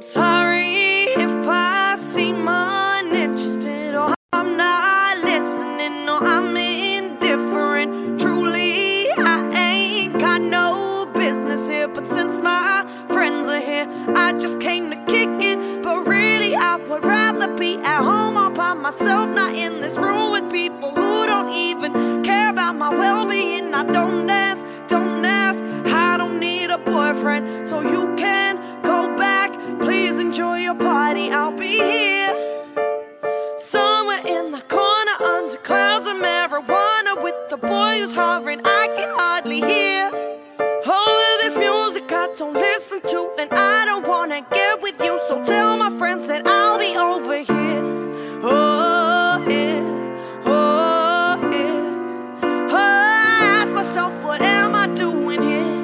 Sorry if I seem uninterested, or I'm not listening, or I'm indifferent. Truly, I ain't got no business here, but since my friends are here, I just came to kick it. But really, I would rather be at home all by myself, not in this room with people who don't even care about my well-being. I don't dance, don't ask, I don't need a boyfriend, so you can go back. Please enjoy your party, I'll be here somewhere in the corner under clouds of marijuana with the boy who's hovering I can hardly hear. All of this music I don't listen to, and I don't wanna get with you, so tell my friends that I'll be over here. Oh yeah, oh yeah. Oh, I ask myself, what am I doing here?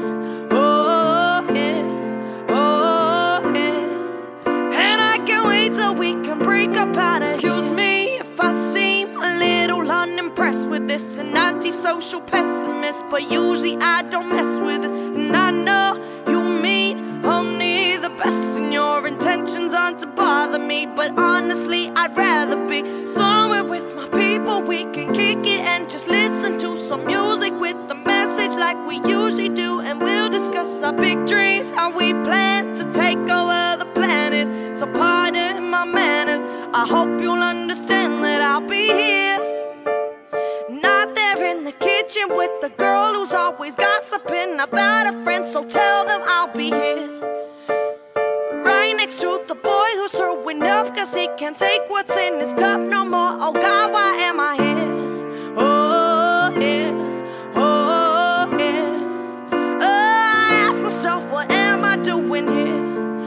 We can break up out of. Excuse me if I seem a little unimpressed with this, an antisocial pessimist, but usually I don't mess with this. And I know you mean only the best, and your intentions aren't to bother me, but honestly I'd rather be somewhere with my people. We can kick it and just listen to some music with the message like we usually do, and we'll discuss our big dreams, how we plan to take over the planet. So pardon my manners, I hope you'll understand that I'll be here, not there in the kitchen with the girl who's always gossiping about a friend, so tell them I'll be here right next to the boy who's throwing up cause he can't take what's in his cup no more. Oh God, why am I here? Oh yeah, oh yeah. Oh, I ask myself, what am I doing here?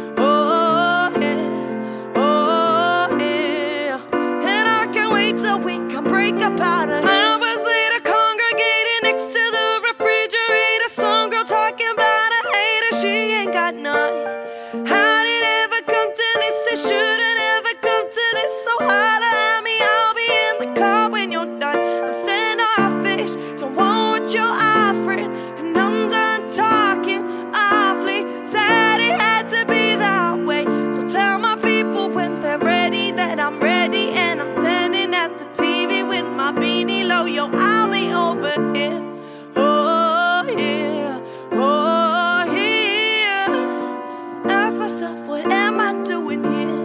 So we can break up out of here. Hours later, congregating next to the refrigerator, some girl talking about a hater, she ain't got none. How did it ever come to this? It shouldn't ever come to this. So holla at me, I'll be in the car when you're done. I'm standoffish, don't want what you're offering, and I'm done talking awfully. Said it had to be that way, so tell my people when they're ready that I'm ready, and I'm standing at the TV with my beanie low. Yo, I'll be over here. Oh yeah, oh yeah. Ask myself, what am I doing here?